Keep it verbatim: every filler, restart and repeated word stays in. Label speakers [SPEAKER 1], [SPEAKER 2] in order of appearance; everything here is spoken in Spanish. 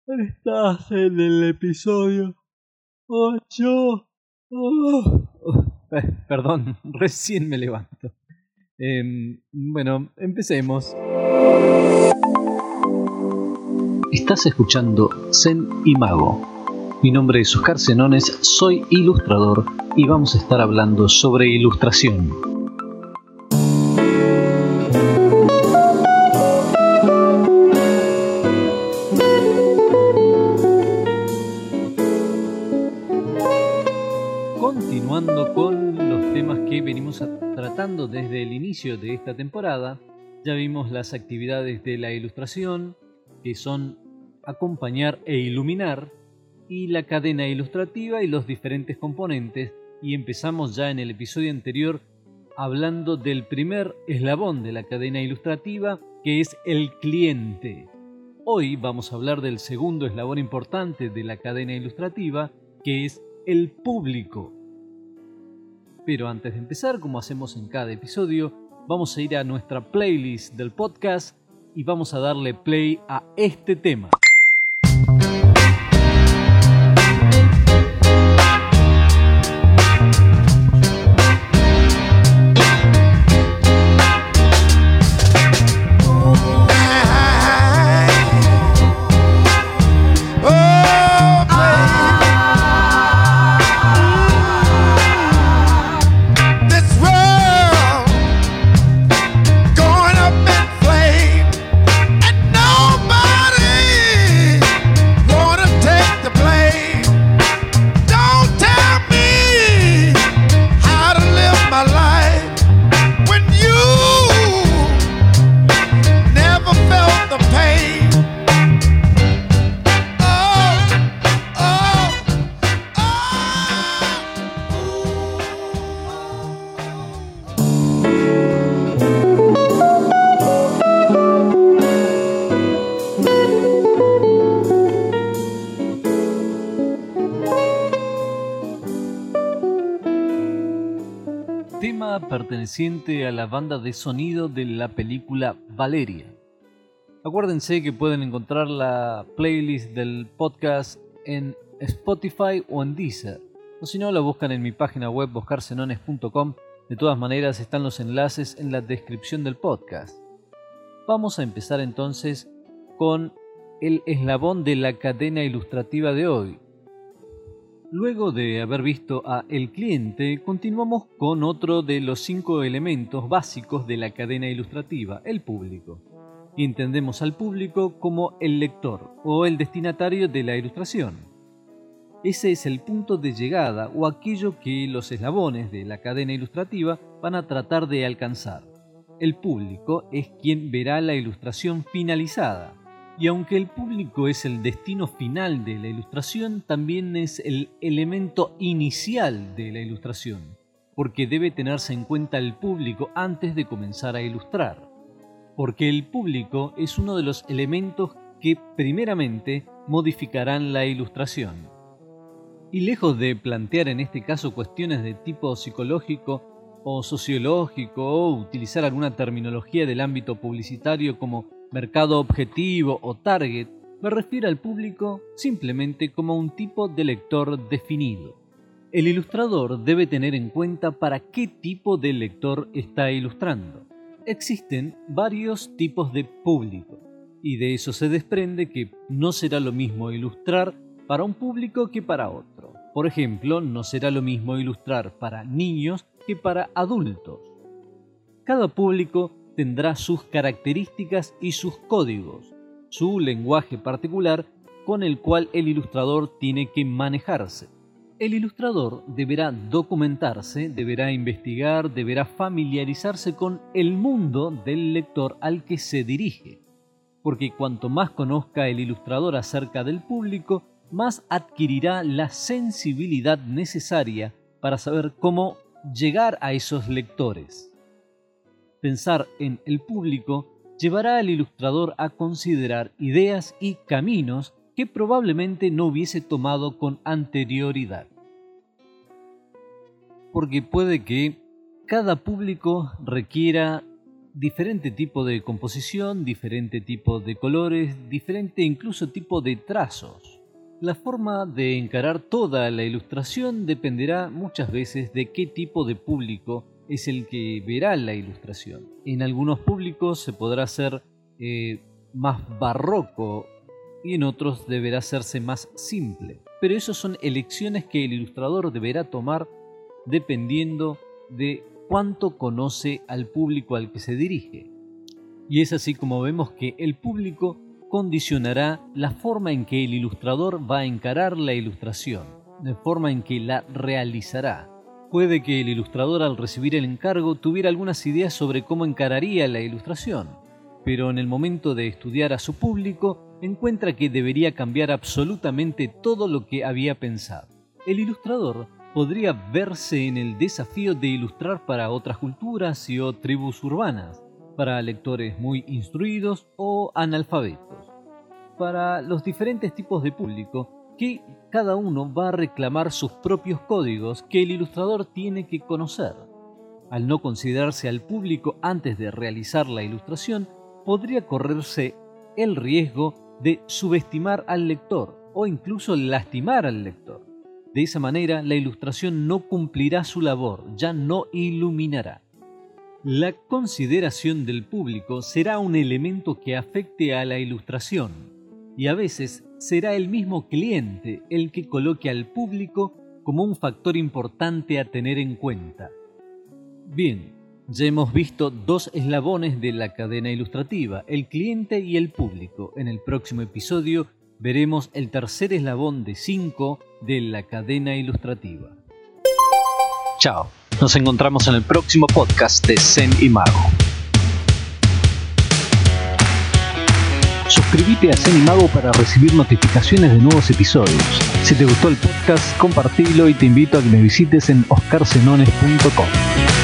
[SPEAKER 1] Estás en el episodio ocho. Oh. Eh, perdón, recién me levanto. Eh, bueno, empecemos.
[SPEAKER 2] Estás escuchando Zen y Mago. Mi nombre es Oscar Senones, soy ilustrador y vamos a estar hablando sobre ilustración. Continuando con los temas que venimos tratando desde el inicio de esta temporada, ya vimos las actividades de la ilustración, que son acompañar e iluminar, y la cadena ilustrativa y los diferentes componentes, y empezamos ya en el episodio anterior hablando del primer eslabón de la cadena ilustrativa, que es el cliente. Hoy vamos a hablar del segundo eslabón importante de la cadena ilustrativa, que es el público. Pero antes de empezar, como hacemos en cada episodio, vamos a ir a nuestra playlist del podcast y vamos a darle play a este tema. Tema perteneciente a la banda de sonido de la película Valeria. Acuérdense que pueden encontrar la playlist del podcast en Spotify o en Deezer, o si no la buscan en mi página web oscar senones punto com. De todas maneras están los enlaces en la descripción del podcast. Vamos a empezar entonces con el eslabón de la cadena ilustrativa de hoy. Luego de haber visto a el cliente, continuamos con otro de los cinco elementos básicos de la cadena ilustrativa, el público. Y entendemos al público como el lector o el destinatario de la ilustración. Ese es el punto de llegada o aquello que los eslabones de la cadena ilustrativa van a tratar de alcanzar. El público es quien verá la ilustración finalizada. Y aunque el público es el destino final de la ilustración, también es el elemento inicial de la ilustración, porque debe tenerse en cuenta el público antes de comenzar a ilustrar. Porque el público es uno de los elementos que primeramente modificarán la ilustración. Y lejos de plantear en este caso cuestiones de tipo psicológico o sociológico o utilizar alguna terminología del ámbito publicitario como mercado objetivo o target, me refiero al público simplemente como un tipo de lector definido. El ilustrador debe tener en cuenta para qué tipo de lector está ilustrando. Existen varios tipos de público, y de eso se desprende que no será lo mismo ilustrar para un público que para otro. Por ejemplo, no será lo mismo ilustrar para niños que para adultos. Cada público tendrá sus características y sus códigos, su lenguaje particular con el cual el ilustrador tiene que manejarse. El ilustrador deberá documentarse, deberá investigar, deberá familiarizarse con el mundo del lector al que se dirige, porque cuanto más conozca el ilustrador acerca del público, más adquirirá la sensibilidad necesaria para saber cómo llegar a esos lectores. Pensar en el público llevará al ilustrador a considerar ideas y caminos que probablemente no hubiese tomado con anterioridad. Porque puede que cada público requiera diferente tipo de composición, diferente tipo de colores, diferente incluso tipo de trazos. La forma de encarar toda la ilustración dependerá muchas veces de qué tipo de público es el que verá la ilustración. En algunos públicos se podrá hacer eh, más barroco y en otros deberá hacerse más simple. Pero eso son elecciones que el ilustrador deberá tomar dependiendo de cuánto conoce al público al que se dirige. Y es así como vemos que el público condicionará la forma en que el ilustrador va a encarar la ilustración, de forma en que la realizará. Puede que el ilustrador al recibir el encargo tuviera algunas ideas sobre cómo encararía la ilustración, pero en el momento de estudiar a su público encuentra que debería cambiar absolutamente todo lo que había pensado. El ilustrador podría verse en el desafío de ilustrar para otras culturas y o tribus urbanas, para lectores muy instruidos o analfabetos, para los diferentes tipos de público que cada uno va a reclamar sus propios códigos que el ilustrador tiene que conocer. Al no considerarse al público antes de realizar la ilustración, podría correrse el riesgo de subestimar al lector o incluso lastimar al lector. De esa manera, la ilustración no cumplirá su labor, ya no iluminará. La consideración del público será un elemento que afecte a la ilustración, y a veces será el mismo cliente el que coloque al público como un factor importante a tener en cuenta. Bien, ya hemos visto dos eslabones de la cadena ilustrativa, el cliente y el público. En el próximo episodio veremos el tercer eslabón de cinco de la cadena ilustrativa. Chao, nos encontramos en el próximo podcast de Zen y Mago. Suscríbete a Zen y Mago para recibir notificaciones de nuevos episodios. Si te gustó el podcast, compartilo y te invito a que me visites en oscar senones punto com.